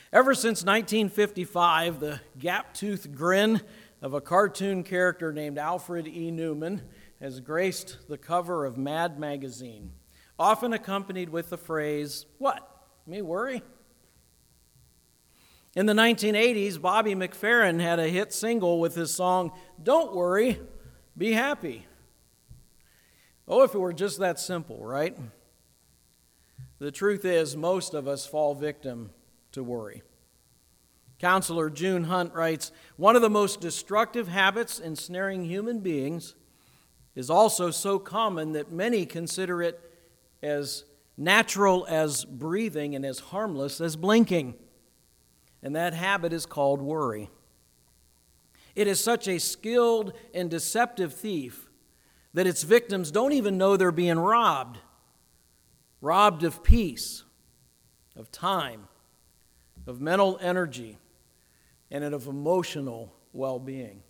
Ever since 1955, the gap-toothed grin of a cartoon character named Alfred E. Neuman has graced the cover of Mad magazine, often accompanied with the phrase, "What, me worry?" In the 1980s, Bobby McFerrin had a hit single with his song, "Don't Worry, Be Happy." Oh, if it were just that simple, right? The truth is, most of us fall victim to worry. Counselor June Hunt writes, "One of the most destructive habits ensnaring human beings is also so common that many consider it as natural as breathing and as harmless as blinking. And that habit is called worry. It is such a skilled and deceptive thief that its victims don't even know they're being robbed of peace, of time, of mental energy, and of emotional well-being.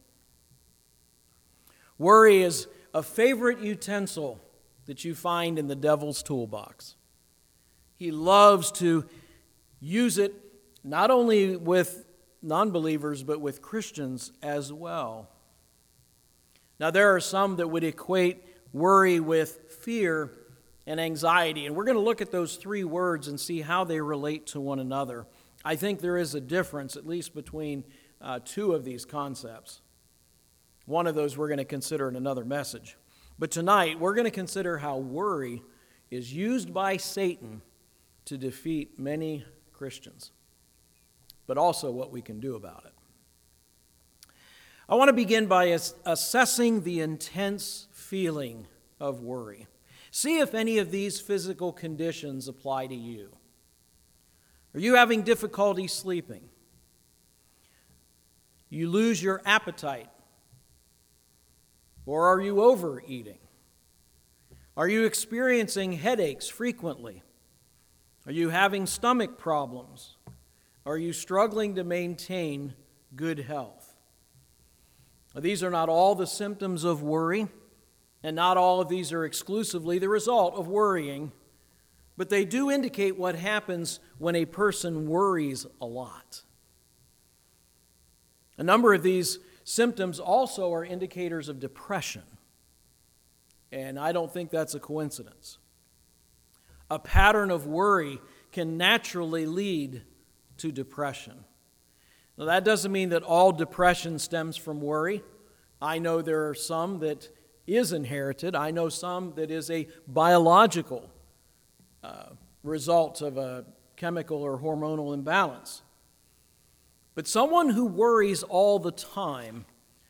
Worry is a favorite utensil that you find in the devil's toolbox. He loves to use it not only with non-believers, but with Christians as well. Now, there are some that would equate worry with fear and anxiety, and we're going to look at those three words and see how they relate to one another. I think there is a difference, at least between two of these concepts. One of those we're going to consider in another message. But tonight, we're going to consider how worry is used by Satan to defeat many Christians, but also what we can do about it. I want to begin by assessing the intense feeling of worry. See if any of these physical conditions apply to you. Are you having difficulty sleeping? You lose your appetite? Or are you overeating? Are you experiencing headaches frequently? Are you having stomach problems? Are you struggling to maintain good health? These are not all the symptoms of worry, and not all of these are exclusively the result of worrying, but they do indicate what happens when a person worries a lot. A number of these symptoms also are indicators of depression, and I don't think that's a coincidence. A pattern of worry can naturally lead to depression. Now, that doesn't mean that all depression stems from worry. I know there are some that is inherited. I know some that is a biological result of a chemical or hormonal imbalance. But someone who worries all the time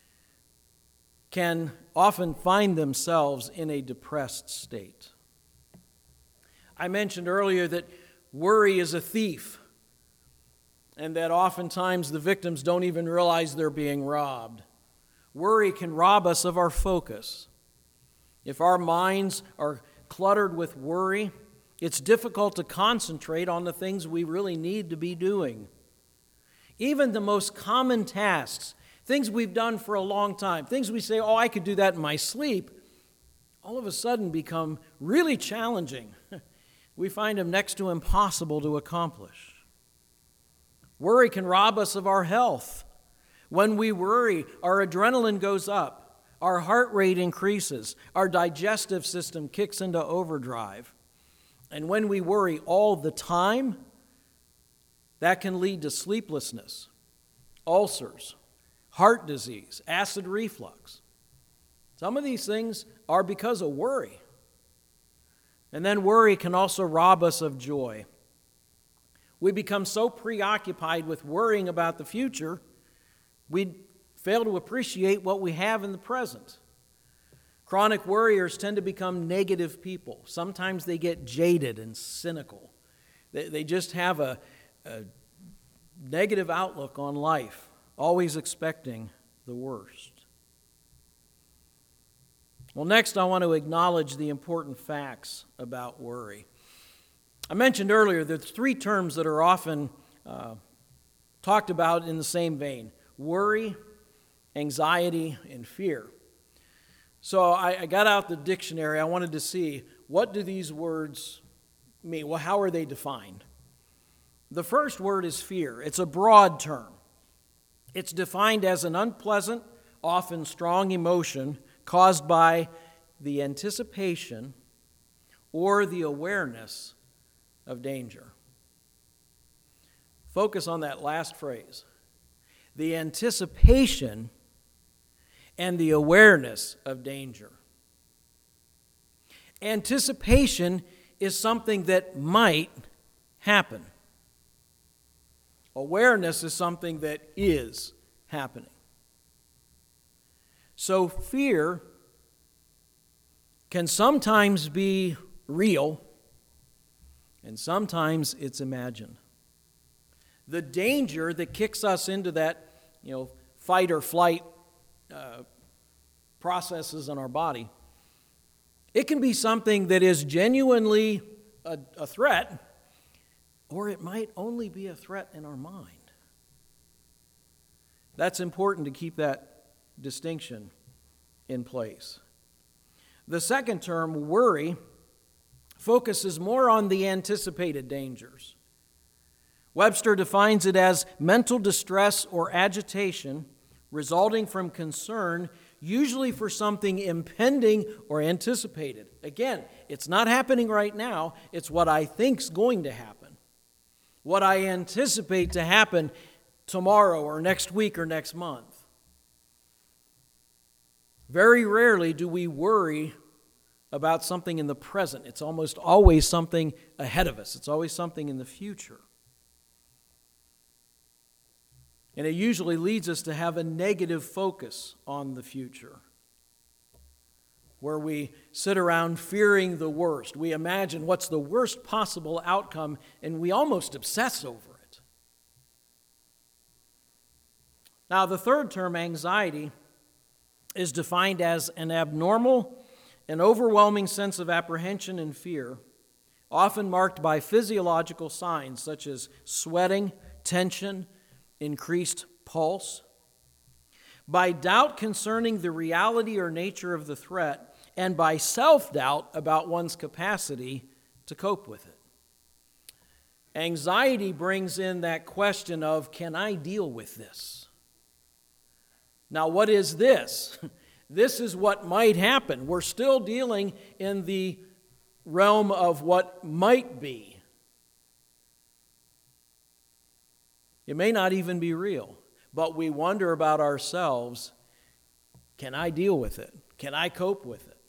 can often find themselves in a depressed state. I mentioned earlier that worry is a thief, and that oftentimes the victims don't even realize they're being robbed. Worry can rob us of our focus. If our minds are cluttered with worry, it's difficult to concentrate on the things we really need to be doing. Even the most common tasks, things we've done for a long time, things we say, "Oh, I could do that in my sleep," all of a sudden become really challenging. We find them next to impossible to accomplish. Worry can rob us of our health. When we worry, our adrenaline goes up, our heart rate increases, our digestive system kicks into overdrive. And when we worry all the time, that can lead to sleeplessness, ulcers, heart disease, acid reflux. Some of these things are because of worry. And then worry can also rob us of joy. We become so preoccupied with worrying about the future, we fail to appreciate what we have in the present. Chronic worriers tend to become negative people. Sometimes they get jaded and cynical. They just have a negative outlook on life, always expecting the worst. Well, next I want to acknowledge the important facts about worry. I mentioned earlier there's three terms that are often talked about in the same vein: worry, anxiety, and fear. So I got out the dictionary. I wanted to see, what do these words mean? Well, how are they defined? The first word is fear. It's a broad term. It's defined as an unpleasant, often strong emotion caused by the anticipation or the awareness of danger. Focus on that last phrase. The anticipation and the awareness of danger. Anticipation is something that might happen. Awareness is something that is happening. So fear can sometimes be real, and sometimes it's imagined. The danger that kicks us into that, fight or flight processes in our body, it can be something that is genuinely a threat, or it might only be a threat in our mind. That's important to keep that distinction in place. The second term, worry, focuses more on the anticipated dangers. Webster defines it as mental distress or agitation resulting from concern, usually for something impending or anticipated. Again, it's not happening right now. It's what I think's going to happen. What I anticipate to happen tomorrow or next week or next month. Very rarely do we worry about something in the present. It's almost always something ahead of us. It's always something in the future. And it usually leads us to have a negative focus on the future, where we sit around fearing the worst. We imagine what's the worst possible outcome, and we almost obsess over it. Now, the third term, anxiety, is defined as an abnormal and overwhelming sense of apprehension and fear, often marked by physiological signs such as sweating, tension, increased pulse, by doubt concerning the reality or nature of the threat, and by self-doubt about one's capacity to cope with it. Anxiety brings in that question of, can I deal with this? Now, what is this? This is what might happen. We're still dealing in the realm of what might be. It may not even be real, but we wonder about ourselves. Can I deal with it? Can I cope with it?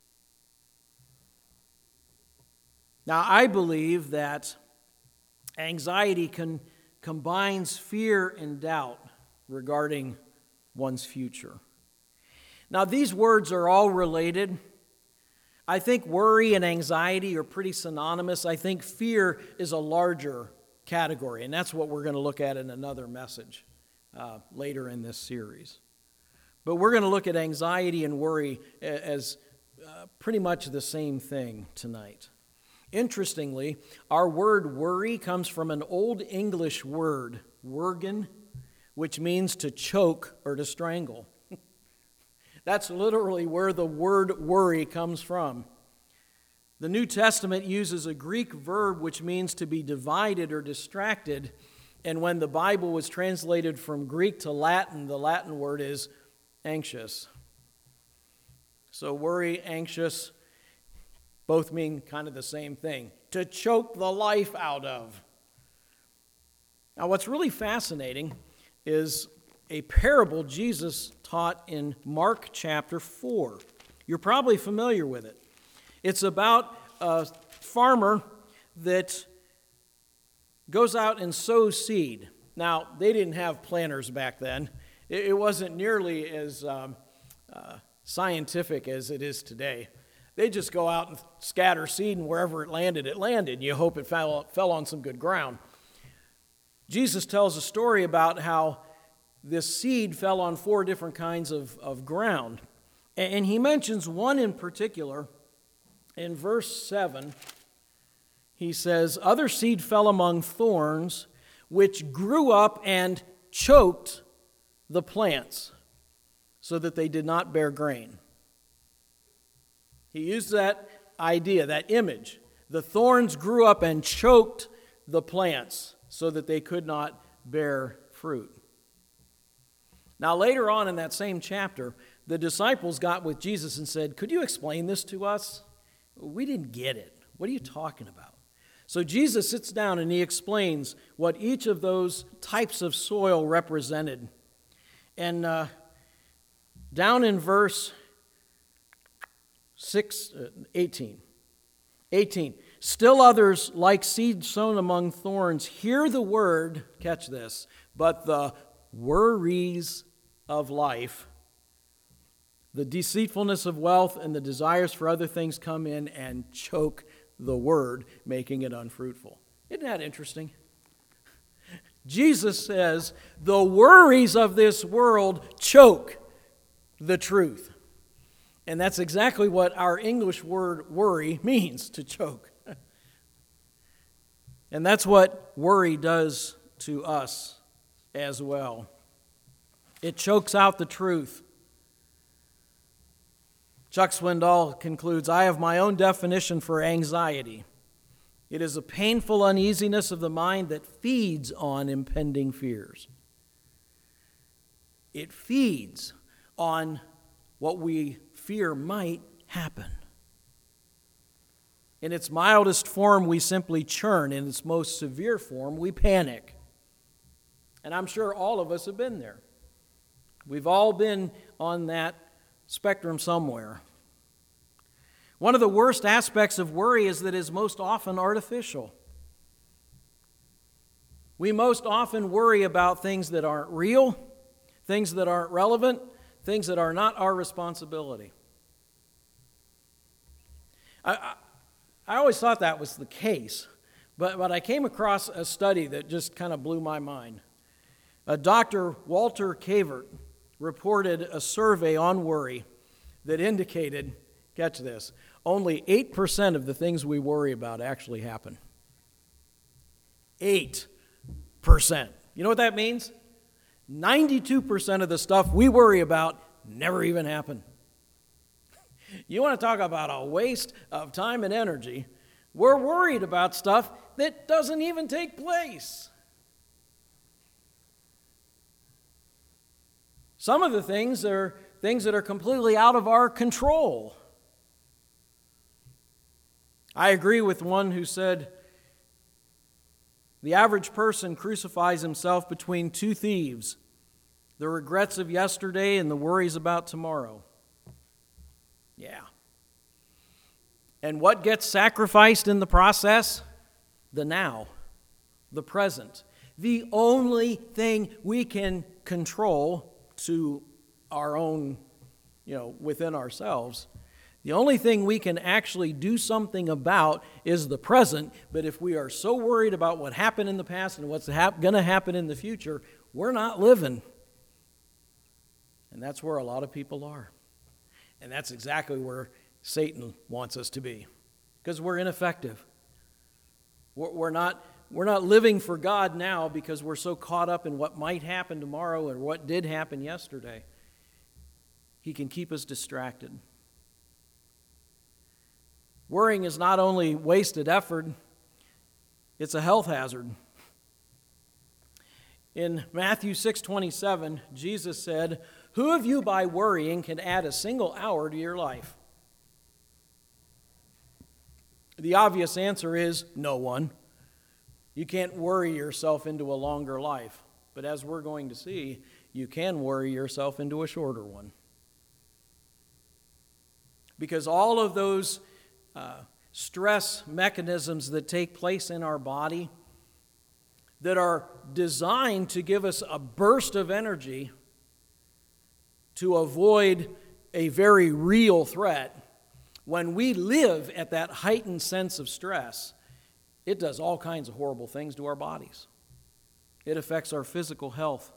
Now, I believe that anxiety combines fear and doubt regarding one's future. Now, these words are all related. I think worry and anxiety are pretty synonymous. I think fear is a larger category, and that's what we're going to look at in another message later in this series. But we're going to look at anxiety and worry as pretty much the same thing tonight. Interestingly, our word worry comes from an Old English word, worgen, which means to choke or to strangle. That's literally where the word worry comes from. The New Testament uses a Greek verb which means to be divided or distracted, and when the Bible was translated from Greek to Latin, the Latin word is anxious. So worry, anxious, both mean kind of the same thing, to choke the life out of. Now, what's really fascinating is a parable Jesus taught in Mark chapter 4. You're probably familiar with it. It's about a farmer that goes out and sows seed. Now, they didn't have planters back then. It wasn't nearly as scientific as it is today. They just go out and scatter seed, and wherever it landed, it landed. You hope it fell on some good ground. Jesus tells a story about how this seed fell on 4 different kinds of ground. And he mentions one in particular. In verse 7, he says, "Other seed fell among thorns, which grew up and choked the plants, so that they did not bear grain." He used that idea, that image. The thorns grew up and choked the plants. so that they could not bear fruit. Now, later on in that same chapter, the disciples got with Jesus and said, "Could you explain this to us? We didn't get it. What are you talking about?" So Jesus sits down and he explains what each of those types of soil represented. And down in verse 18, "Still others, like seed sown among thorns, hear the word," catch this, "but the worries of life, the deceitfulness of wealth, and the desires for other things come in and choke the word, making it unfruitful." Isn't that interesting? Jesus says the worries of this world choke the truth. And that's exactly what our English word worry means, to choke. And that's what worry does to us as well. It chokes out the truth. Chuck Swindoll concludes, "I have my own definition for anxiety. It is a painful uneasiness of the mind that feeds on impending fears." It feeds on what we fear might happen. In its mildest form, we simply churn. In its most severe form, we panic. And I'm sure all of us have been there. We've all been on that spectrum somewhere. One of the worst aspects of worry is that it is most often artificial. We most often worry about things that aren't real, things that aren't relevant, things that are not our responsibility. I always thought that was the case, but I came across a study that just kind of blew my mind. Dr. Walter Cavert reported a survey on worry that indicated, catch this, only 8% of the things we worry about actually happen. 8%. You know what that means? 92% of the stuff we worry about never even happen. You want to talk about a waste of time and energy? We're worried about stuff that doesn't even take place. Some of the things are things that are completely out of our control. I agree with one who said, "The average person crucifies himself between two thieves, the regrets of yesterday and the worries about tomorrow." Yeah. And what gets sacrificed in the process? The now, the present. The only thing we can control to our own, within ourselves. The only thing we can actually do something about is the present, but if we are so worried about what happened in the past and what's going to happen in the future, we're not living. And that's where a lot of people are. And that's exactly where Satan wants us to be, because we're ineffective. We're not living for God now because we're so caught up in what might happen tomorrow and what did happen yesterday. He can keep us distracted. Worrying is not only wasted effort, it's a health hazard. In Matthew 6:27, Jesus said, "Who of you by worrying can add a single hour to your life?" The obvious answer is no one. You can't worry yourself into a longer life. But as we're going to see, you can worry yourself into a shorter one. Because all of those stress mechanisms that take place in our body that are designed to give us a burst of energy to avoid a very real threat, when we live at that heightened sense of stress, it does all kinds of horrible things to our bodies. It affects our physical health.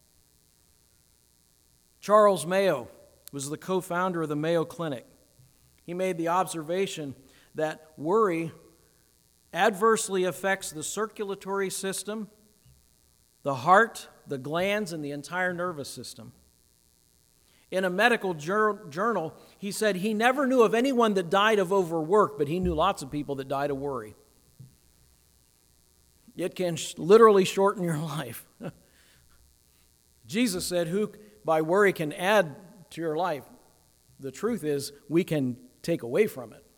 Charles Mayo was the co-founder of the Mayo Clinic. He made the observation that worry adversely affects the circulatory system, the heart, the glands, and the entire nervous system. In a medical journal, he said he never knew of anyone that died of overwork, but he knew lots of people that died of worry. It can literally shorten your life. Jesus said, who by worry can add to your life? The truth is, we can take away from it.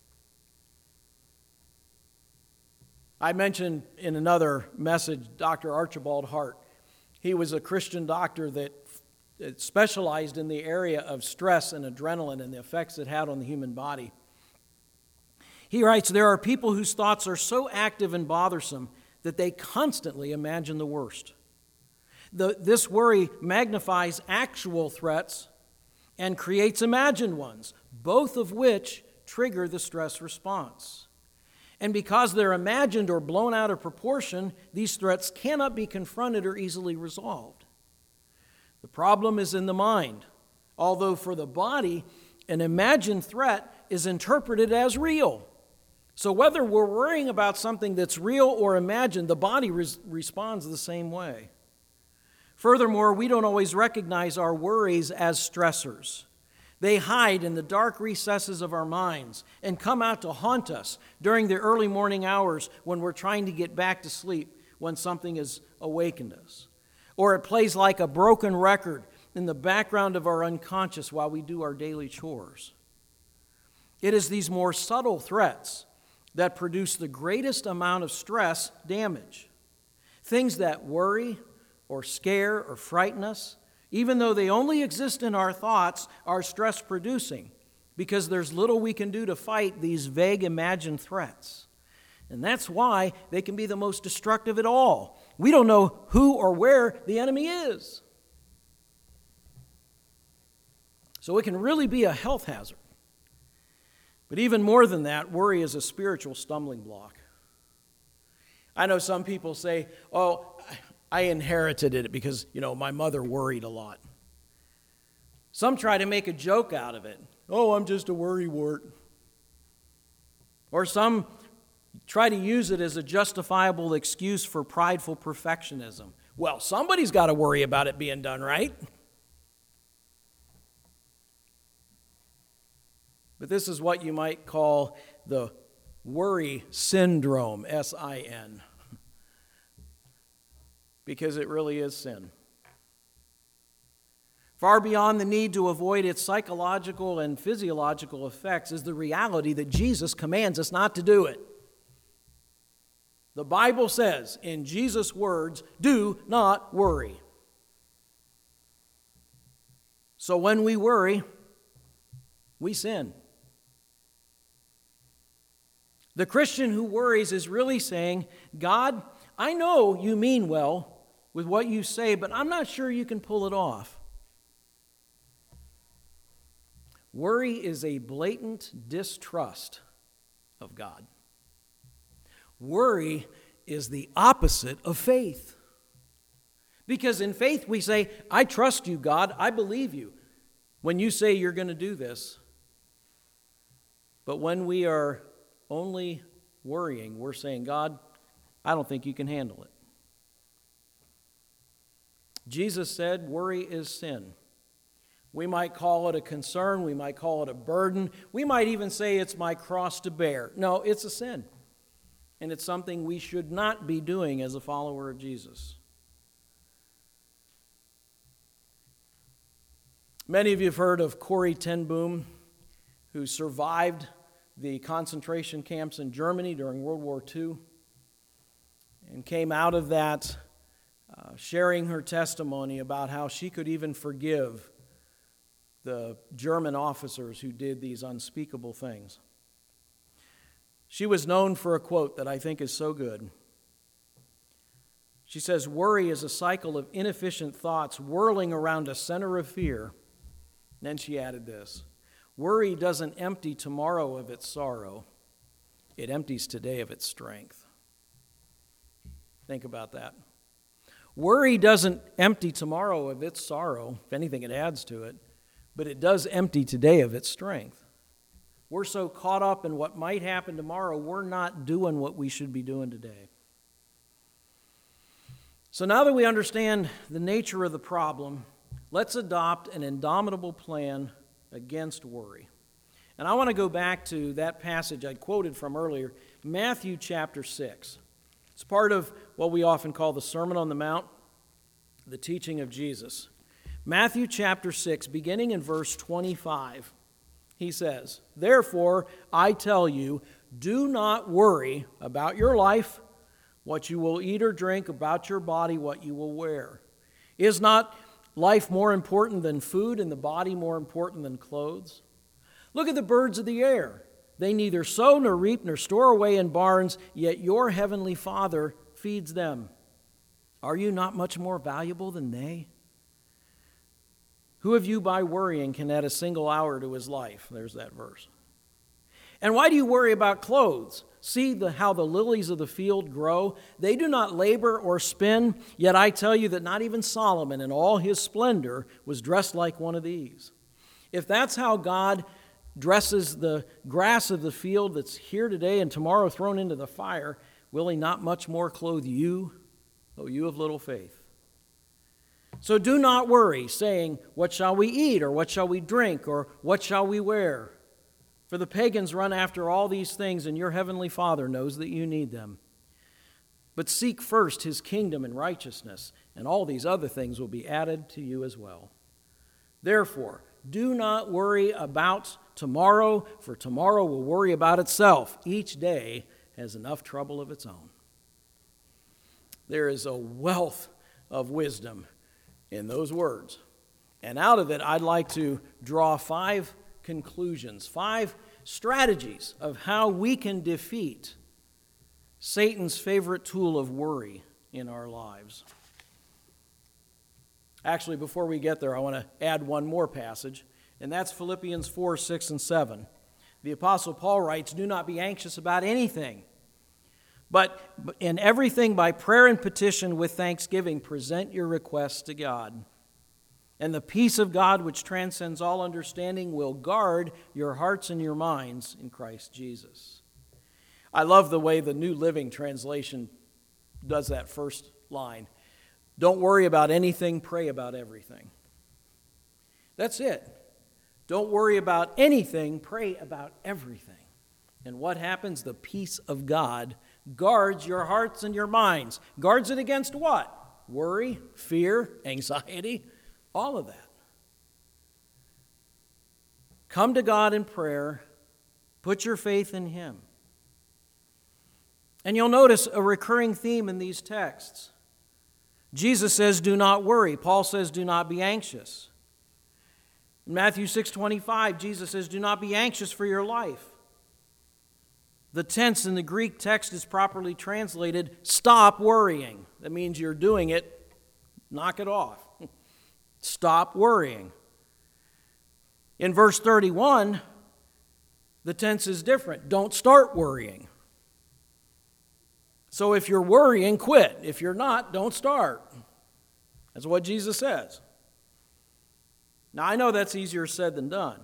I mentioned in another message Dr. Archibald Hart. He was a Christian doctor that specialized in the area of stress and adrenaline and the effects it had on the human body. He writes, there are people whose thoughts are so active and bothersome that they constantly imagine the worst. This worry magnifies actual threats and creates imagined ones, both of which trigger the stress response. And because they're imagined or blown out of proportion, these threats cannot be confronted or easily resolved. The problem is in the mind. Although for the body, an imagined threat is interpreted as real. So whether we're worrying about something that's real or imagined, the body responds the same way. Furthermore, we don't always recognize our worries as stressors. They hide in the dark recesses of our minds and come out to haunt us during the early morning hours when we're trying to get back to sleep when something has awakened us. Or it plays like a broken record in the background of our unconscious while we do our daily chores. It is these more subtle threats that produce the greatest amount of stress damage. Things that worry or scare or frighten us, even though they only exist in our thoughts, are stress-producing because there's little we can do to fight these vague imagined threats. And that's why they can be the most destructive at all. We don't know who or where the enemy is. So it can really be a health hazard. But even more than that, worry is a spiritual stumbling block. I know some people say, oh, I inherited it because, my mother worried a lot. Some try to make a joke out of it. Oh, I'm just a worrywart. Or some try to use it as a justifiable excuse for prideful perfectionism. Well, somebody's got to worry about it being done right. But this is what you might call the worry syndrome, S-I-N. Because it really is sin. Far beyond the need to avoid its psychological and physiological effects is the reality that Jesus commands us not to do it. The Bible says, in Jesus' words, do not worry. So when we worry, we sin. The Christian who worries is really saying, God, I know you mean well with what you say, but I'm not sure you can pull it off. Worry is a blatant distrust of God. Worry is the opposite of faith. Because in faith we say, I trust you, God, I believe you, when you say you're going to do this. But when we are only worrying, we're saying, God, I don't think you can handle it. Jesus said worry is sin. We might call it a concern. We might call it a burden. We might even say it's my cross to bear. No, it's a sin. And it's something we should not be doing as a follower of Jesus. Many of you have heard of Corrie ten Boom, who survived the concentration camps in Germany during World War II and came out of that sharing her testimony about how she could even forgive the German officers who did these unspeakable things. She was known for a quote that I think is so good. She says, worry is a cycle of inefficient thoughts whirling around a center of fear. And then she added this, worry doesn't empty tomorrow of its sorrow. It empties today of its strength. Think about that. Worry doesn't empty tomorrow of its sorrow. If anything, it adds to it. But it does empty today of its strength. We're so caught up in what might happen tomorrow, we're not doing what we should be doing today. So now that we understand the nature of the problem, let's adopt an indomitable plan against worry. And I want to go back to that passage I quoted from earlier, Matthew chapter 6. It's part of what we often call the Sermon on the Mount, the teaching of Jesus. Matthew chapter 6, beginning in verse 25, he says, "Therefore, I tell you, do not worry about your life, what you will eat or drink, about your body, what you will wear. Is not life more important than food, and the body more important than clothes? Look at the birds of the air. They neither sow nor reap nor store away in barns, yet your heavenly Father feeds them. Are you not much more valuable than they? Who of you by worrying can add a single hour to his life?" There's that verse. "And why do you worry about clothes? See how the lilies of the field grow. They do not labor or spin, yet I tell you that not even Solomon in all his splendor was dressed like one of these. If that's how God dresses the grass of the field that's here today and tomorrow thrown into the fire, will he not much more clothe you, O you of little faith? So do not worry, saying, 'What shall we eat?' or 'What shall we drink?' or 'What shall we wear?' For the pagans run after all these things, and your heavenly Father knows that you need them. But seek first his kingdom and righteousness, and all these other things will be added to you as well. Therefore, do not worry about tomorrow, for tomorrow will worry about itself. Each day has enough trouble of its own." There is a wealth of wisdom in those words. And out of it, I'd like to draw 5 conclusions, 5 strategies of how we can defeat Satan's favorite tool of worry in our lives. Actually, before we get there, I want to add one more passage, and that's Philippians 4, 6, and 7. The Apostle Paul writes, "Do not be anxious about anything, but in everything by prayer and petition with thanksgiving, present your requests to God. And the peace of God, which transcends all understanding, will guard your hearts and your minds in Christ Jesus." I love the way the New Living Translation does that first line. Don't worry about anything, pray about everything. That's it. Don't worry about anything, pray about everything. And what happens? The peace of God guards your hearts and your minds. Guards it against what? Worry, fear, anxiety, all of that. Come to God in prayer. Put your faith in Him. And you'll notice a recurring theme in these texts. Jesus says, do not worry. Paul says, do not be anxious. In Matthew 6:25, Jesus says, do not be anxious for your life. The tense in the Greek text is properly translated, stop worrying. That means you're doing it, knock it off. Stop worrying. In verse 31, the tense is different. Don't start worrying. So if you're worrying, quit. If you're not, don't start. That's what Jesus says. Now, I know that's easier said than done.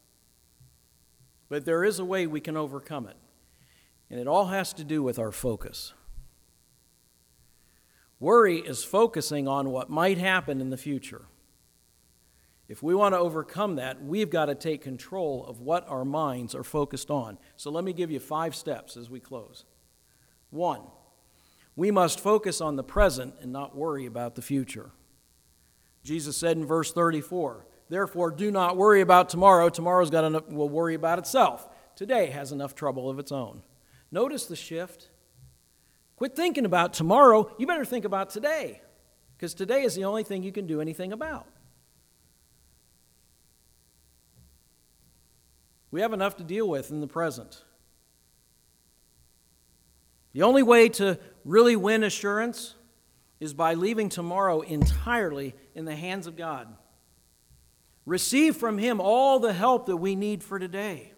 But there is a way we can overcome it. And it all has to do with our focus. Worry is focusing on what might happen in the future. If we want to overcome that, we've got to take control of what our minds are focused on. So let me give you 5 steps as we close. 1, we must focus on the present and not worry about the future. Jesus said in verse 34, therefore do not worry about tomorrow. Tomorrow's got enough, will worry about itself. Today has enough trouble of its own. Notice the shift. Quit thinking about tomorrow. You better think about today, because today is the only thing you can do anything about. We have enough to deal with in the present. The only way to really win assurance is by leaving tomorrow entirely in the hands of God. Receive from Him all the help that we need for today.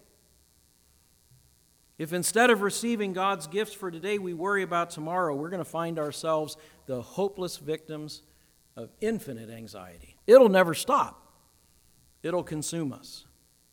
If instead of receiving God's gifts for today, we worry about tomorrow, we're going to find ourselves the hopeless victims of infinite anxiety. It'll never stop. It'll consume us.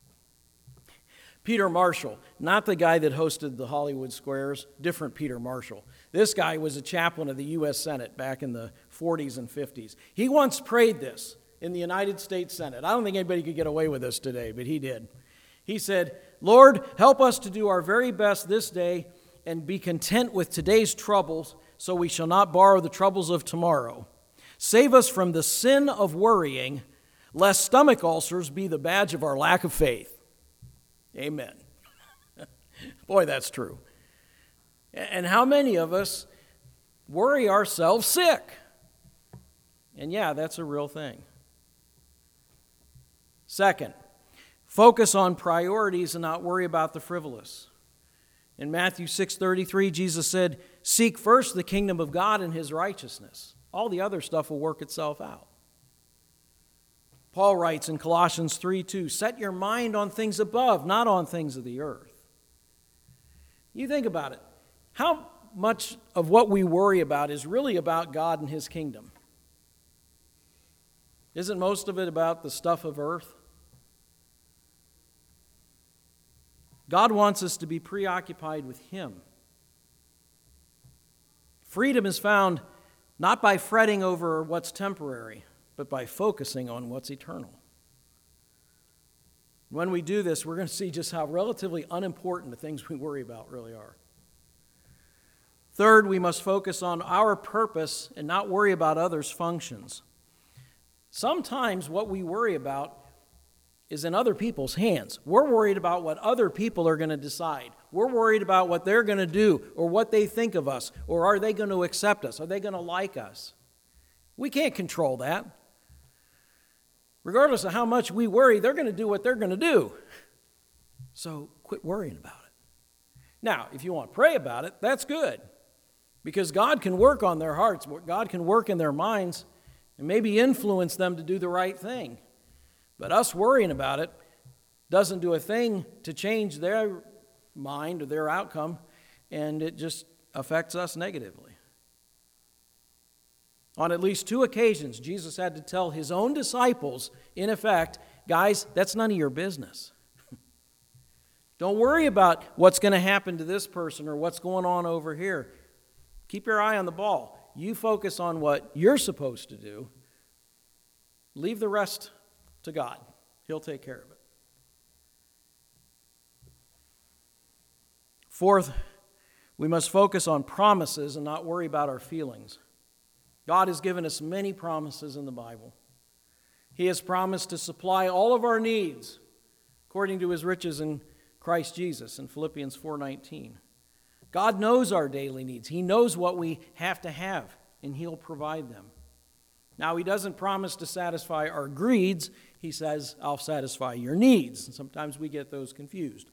Peter Marshall, not the guy that hosted the Hollywood Squares, different Peter Marshall. This guy was a chaplain of the U.S. Senate back in the 40s and 50s. He once prayed this in the United States Senate. I don't think anybody could get away with this today, but he did. He said, Lord, help us to do our very best this day and be content with today's troubles so we shall not borrow the troubles of tomorrow. Save us from the sin of worrying, lest stomach ulcers be the badge of our lack of faith. Amen. Boy, that's true. And how many of us worry ourselves sick? And yeah, that's a real thing. Second, focus on priorities and not worry about the frivolous. In Matthew 6:33, Jesus said, "Seek first the kingdom of God and his righteousness. All the other stuff will work itself out." Paul writes in Colossians 3:2, "Set your mind on things above, not on things of the earth." You think about it. How much of what we worry about is really about God and his kingdom? Isn't most of it about the stuff of earth? God wants us to be preoccupied with him. Freedom is found not by fretting over what's temporary, but by focusing on what's eternal. When we do this, we're going to see just how relatively unimportant the things we worry about really are. Third, we must focus on our purpose and not worry about others' functions. Sometimes what we worry about is in other people's hands. We're worried about what other people are going to decide. We're worried about what they're going to do or what they think of us, or are they going to accept us? Are they going to like us? We can't control that. Regardless of how much we worry, they're going to do what they're going to do. So quit worrying about it. Now, if you want to pray about it, that's good, because God can work on their hearts. God can work in their minds and maybe influence them to do the right thing. But us worrying about it doesn't do a thing to change their mind or their outcome, and it just affects us negatively. On at least 2 occasions, Jesus had to tell his own disciples, in effect, guys, that's none of your business. Don't worry about what's going to happen to this person or what's going on over here. Keep your eye on the ball. You focus on what you're supposed to do. Leave the rest to God. He'll take care of it. Fourth, we must focus on promises and not worry about our feelings. God has given us many promises in the Bible. He has promised to supply all of our needs according to his riches in Christ Jesus in Philippians 4:19. God knows our daily needs. He knows what we have to have, and he'll provide them. Now, he doesn't promise to satisfy our greeds. He says, I'll satisfy your needs. And sometimes we get those confused.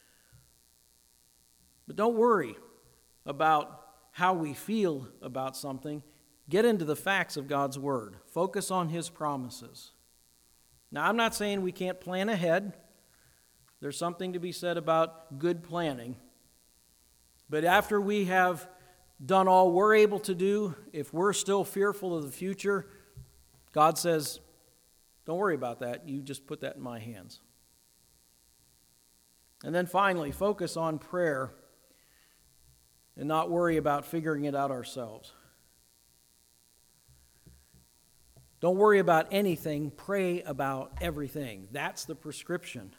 But don't worry about how we feel about something. Get into the facts of God's word. Focus on his promises. Now, I'm not saying we can't plan ahead. There's something to be said about good planning. But after we have done all we're able to do, if we're still fearful of the future, God says, don't worry about that. You just put that in my hands. And then finally, focus on prayer and not worry about figuring it out ourselves. Don't worry about anything. Pray about everything. That's the prescription.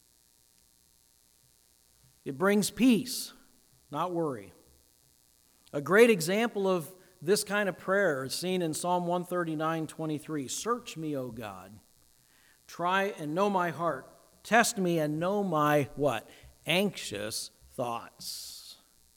It brings peace, not worry. A great example of this kind of prayer is seen in Psalm 139:23. Search me, O God. Try and know my heart. Test me and know my what? Anxious thoughts.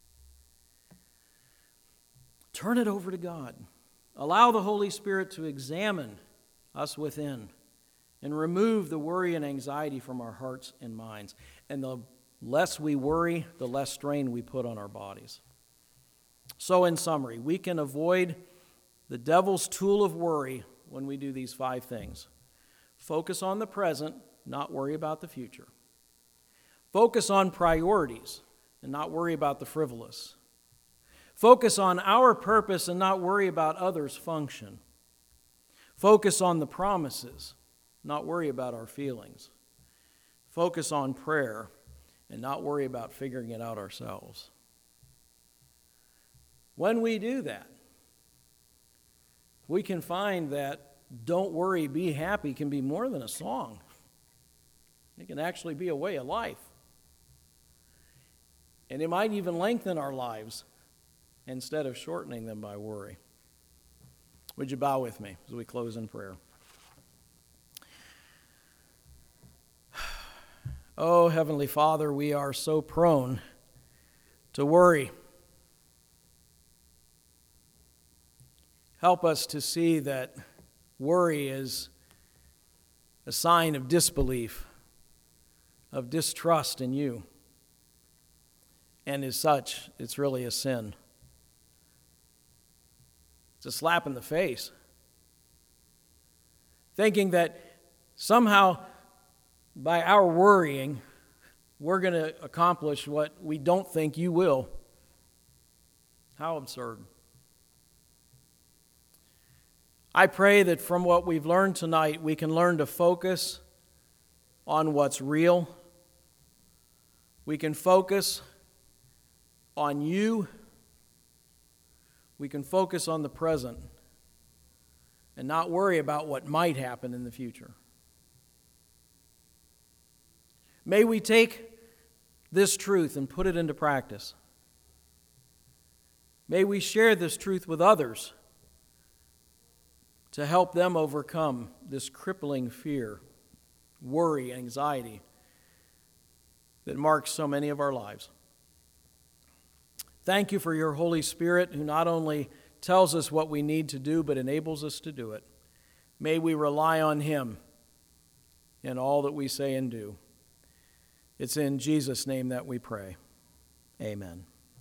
Turn it over to God. Allow the Holy Spirit to examine us within and remove the worry and anxiety from our hearts and minds. And the less we worry, the less strain we put on our bodies. So in summary, we can avoid the devil's tool of worry when we do these 5 things. Focus on the present, not worry about the future. Focus on priorities and not worry about the frivolous. Focus on our purpose and not worry about others' function. Focus on the promises, not worry about our feelings. Focus on prayer and not worry about figuring it out ourselves. When we do that, we can find that "Don't worry, be happy" can be more than a song. It can actually be a way of life. And it might even lengthen our lives instead of shortening them by worry. Would you bow with me as we close in prayer? Oh, Heavenly Father, we are so prone to worry. Help us to see that worry is a sign of disbelief, of distrust in you. And as such, it's really a sin. It's a slap in the face. Thinking that somehow by our worrying, we're going to accomplish what we don't think you will. How absurd. I pray that from what we've learned tonight, we can learn to focus on what's real. We can focus on you. We can focus on the present and not worry about what might happen in the future. May we take this truth and put it into practice. May we share this truth with others to help them overcome this crippling fear, worry, anxiety that marks so many of our lives. Thank you for your Holy Spirit, who not only tells us what we need to do, but enables us to do it. May we rely on him in all that we say and do. It's in Jesus' name that we pray. Amen.